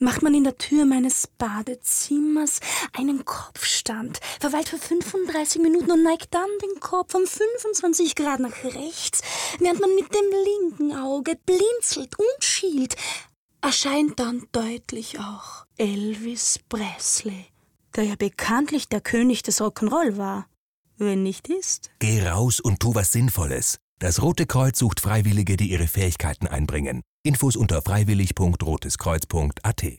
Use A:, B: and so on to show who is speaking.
A: macht man in der Tür meines Badezimmers einen Kopfstand, verweilt für 35 Minuten und neigt dann den Kopf um 25 Grad nach rechts, während man mit dem linken Auge blinzelt und schielt, erscheint dann deutlich auch Elvis Presley, der ja bekanntlich der König des Rock'n'Roll war. Wenn nicht ist.
B: Geh raus und tu was Sinnvolles. Das Rote Kreuz sucht Freiwillige, die ihre Fähigkeiten einbringen. Infos unter freiwillig.roteskreuz.at